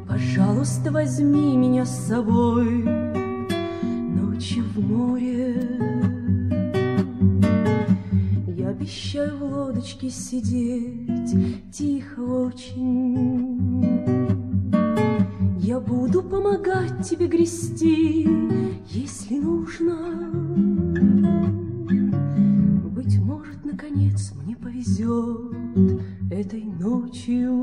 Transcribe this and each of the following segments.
Пожалуйста, возьми меня с собой ночью в море. Я обещаю в лодочке сидеть тихо очень. Я буду помогать тебе грести, если нужно. Быть может, наконец мне повезет этой ночью,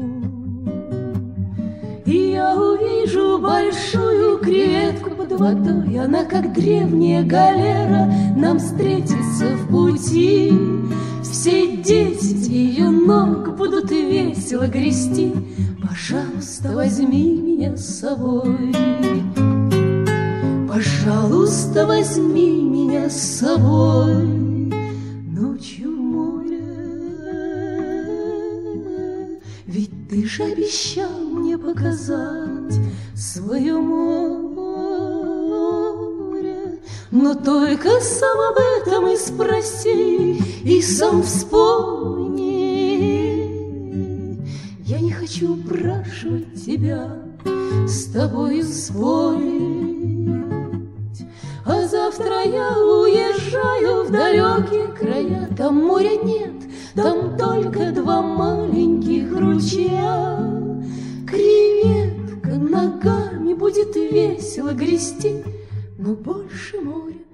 и я увижу большую креветку под водой. Она, как древняя галера, нам встретится в пути. Все 10 ее ног будут весело грести. Пожалуйста, возьми меня с собой. Пожалуйста, возьми меня с собой ночью в море. Ведь ты же обещал мне показать свое море. Но только сам об этом и спроси, и сам вспомни. Я не хочу упрашивать тебя с тобою спорить. А завтра я уезжаю в далекие края. Там моря нет, там только 2 маленьких ручья. Креветка ногами будет весело грести, но больше моря